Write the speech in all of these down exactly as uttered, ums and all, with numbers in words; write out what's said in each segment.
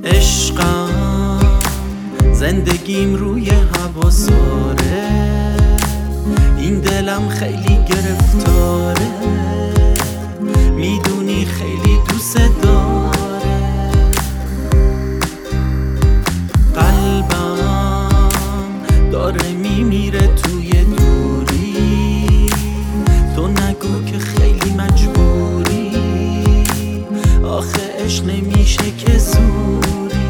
عشقم زندگیم روی حواساره، این دلم خیلی گرفتاره، میدونی خیلی دوست داره. قلبم داره میمیره توی دوری، تو نگو که خیلی مجبوری، آخه عشق نمیشه که زوری.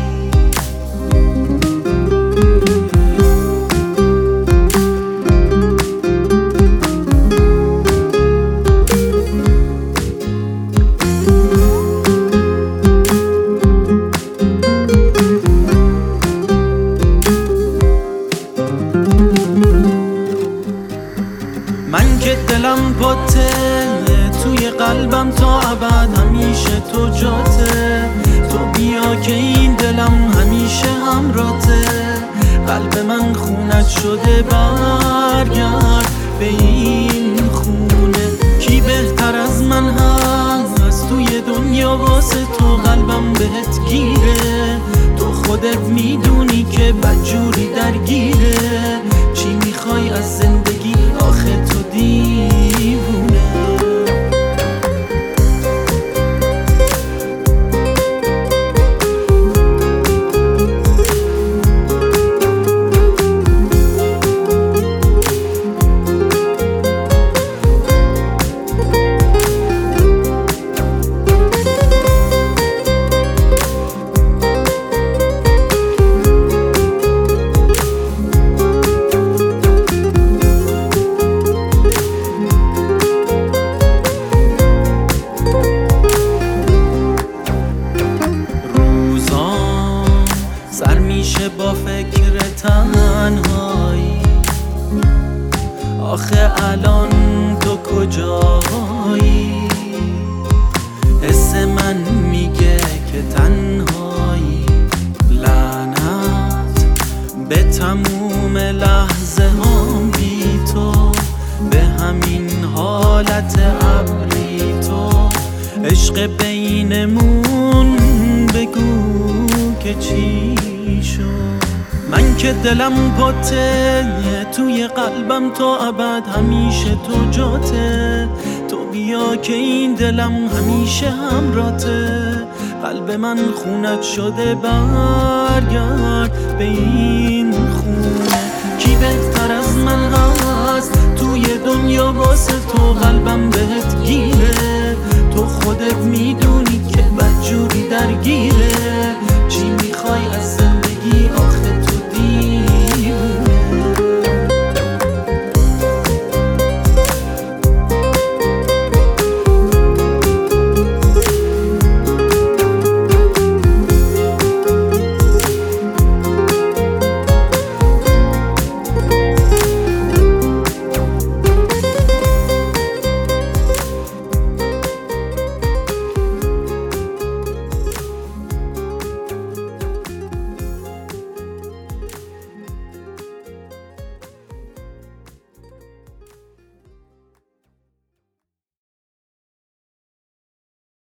من که دلم پاته، توی قلبم تا ابد همیشه تو جاته، تو بیا که این دلم همیشه همراته. قلب من خونت شده، برگرد به این خونه. کی بهتر از من هست توی دنیا واسه تو، قلبم بهت گیره، تو خودت میدونی که بدجوری درگیره. چی میخوای از زندگی آخه تو دیوونه؟ سر میشه با فکر تنهایی، آخه الان تو کجایی؟ حس من میگه که تنهایی. لعنت به تموم لحظه هم بی تو، به همین حالت ابری تو. عشق بینمون بگو که چی شد؟ من که دلم پاته، توی قلبم تا ابد همیشه تو جاته، تو بیا که این دلم همیشه همراته. قلب من خونت شده، برگرد به این خونه. کی بهتر از من هست توی دنیا واسه تو، قلبم بهت گیره، تو خودت میدونی